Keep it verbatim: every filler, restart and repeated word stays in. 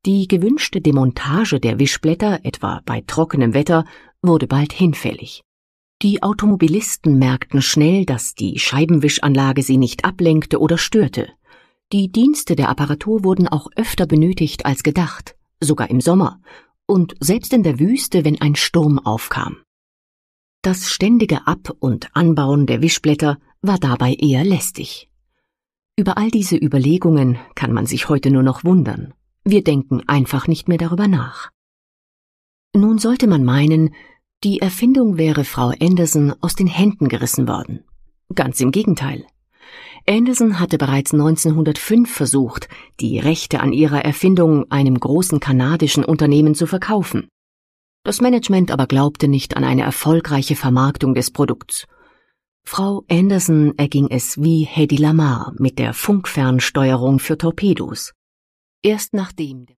Die gewünschte Demontage der Wischblätter, etwa bei trockenem Wetter, wurde bald hinfällig. Die Automobilisten merkten schnell, dass die Scheibenwischanlage sie nicht ablenkte oder störte. Die Dienste der Apparatur wurden auch öfter benötigt als gedacht, sogar im Sommer und selbst in der Wüste, wenn ein Sturm aufkam. Das ständige Ab- und Anbauen der Wischblätter war dabei eher lästig. Über all diese Überlegungen kann man sich heute nur noch wundern. Wir denken einfach nicht mehr darüber nach. Nun sollte man meinen, die Erfindung wäre Frau Anderson aus den Händen gerissen worden. Ganz im Gegenteil. Anderson hatte bereits neunzehnhundertfünf versucht, die Rechte an ihrer Erfindung einem großen kanadischen Unternehmen zu verkaufen. Das Management aber glaubte nicht an eine erfolgreiche Vermarktung des Produkts. Frau Anderson erging es wie Hedy Lamarr mit der Funkfernsteuerung für Torpedos. Erst nachdem